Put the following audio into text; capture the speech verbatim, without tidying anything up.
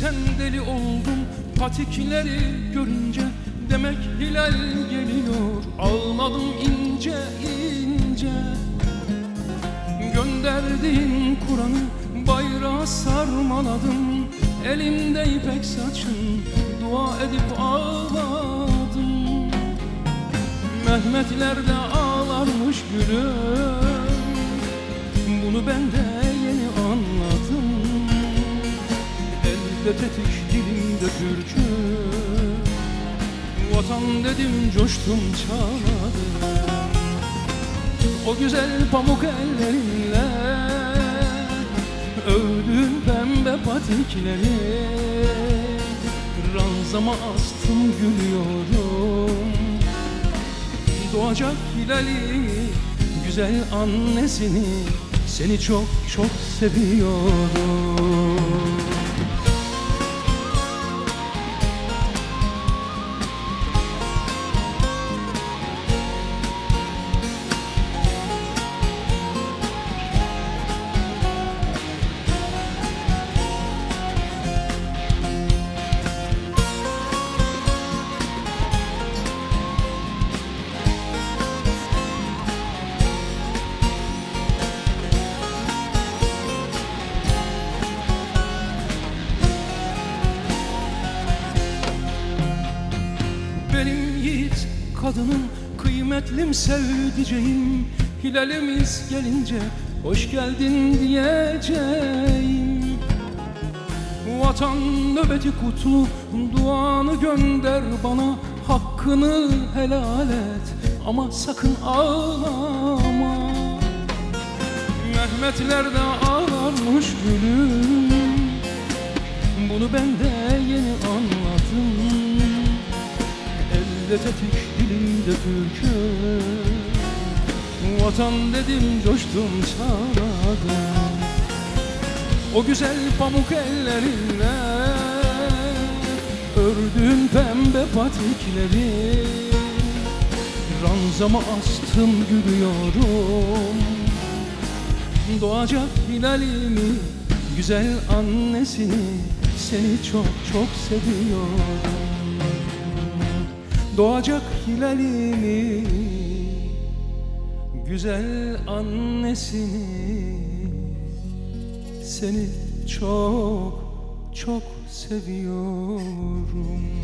Birden deli oldum patikleri görünce, demek hilal geliyor. Ağladım ince ince. Gönderdiğin Kur'an'ı bayrağa sarmaladım. Elimde ipek saçın, dua edip ağladım. Mehmetler de ağlarmış gülüm, bunu ben de yeni anladım. Elde tetik, dilimde türkü, vatan dedim coştum çağladım. O güzel pamuk ellerinle övdüğün pembe patikleri, ranzama astım gülüyorum. Doğacak hilali, güzel annesini, seni çok çok seviyorum. Benim yiğit kadının, kıymetlim sevdiceğim, hilalimiz gelince hoş geldin diyeceğim. Vatan nöbeti kutlu, duanı gönder bana, hakkını helal et ama sakın ağlama. Mehmetler de ağlarmış gülüm, bunu ben de yeni anladım. Elde tetik, dilimde türkü, vatan dedim coştum çağladım. O güzel pamuk ellerinle ördüğün pembe patikleri, ranzama astım gülüyorum. Doğacak hilalimi, güzel annesini, seni çok çok seviyorum. Doğacak hilalimi, güzel annesini, seni çok çok seviyorum.